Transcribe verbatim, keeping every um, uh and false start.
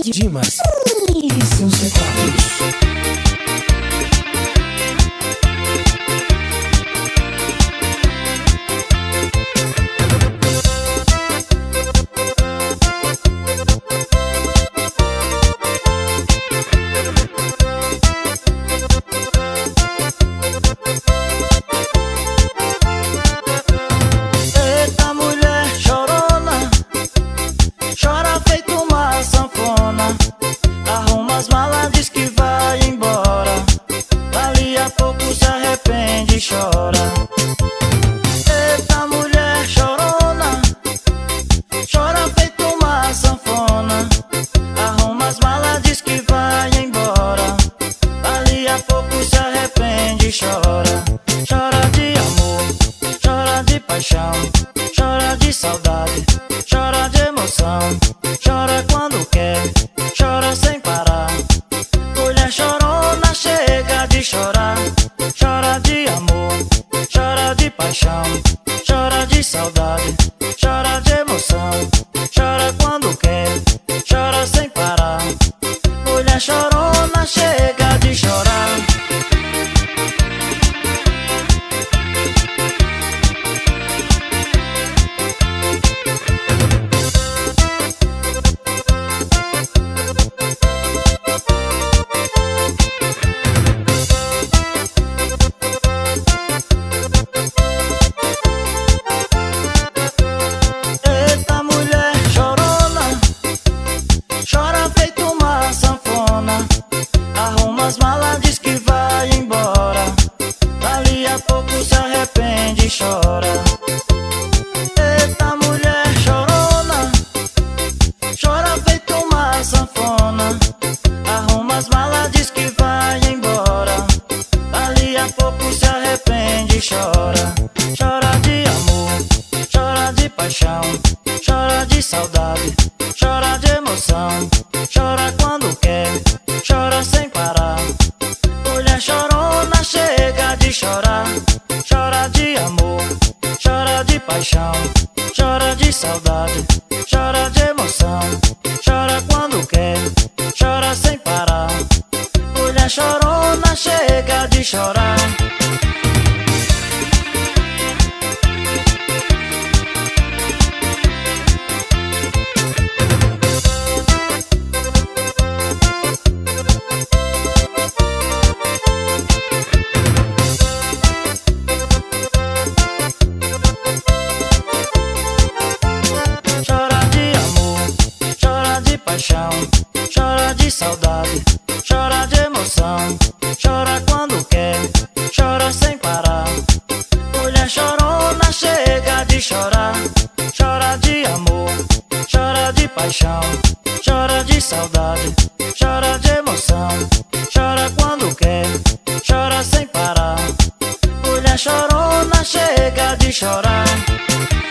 Dimas e seus recados. Chora. Eita mulher chorona, chora feito uma sanfona. Arruma as malas, diz que vai embora. Dali a pouco se arrepende. Chora, chora de amor, chora de paixão, chora de saudade, chora de emoção. Chora quando quer, chora sem parar. Mulher chorona, chega de chorar. Chora de amor, chora de paixão, chora de saudade, chora de emoção. Chora quando quer, chora sem parar. Mulher chorona, chega de chorar. As malas, diz que vai embora. Dali a pouco se arrepende. Chora. Eita mulher chorona, chora feito uma sanfona. Arruma as malas, diz que vai embora. Dali a pouco se arrepende. Chora, chora de amor, chora de paixão, chora de saudade, chora de emoção. Chora quando quer, chora sem parar. Mulher chorona, chega de chorar. Chora de amor, chora de paixão, chora de saudade, chora de emoção. Chora quando quer, chora sem parar. Mulher chorona, chega de chorar. Chora de saudade, chora de emoção. Chora quando quer, chora sem parar. Mulher chorona, chega de chorar. Chora de amor, chora de paixão, chora de saudade, chora de emoção. Chora quando quer, chora sem parar. Mulher chorona, chega de chorar.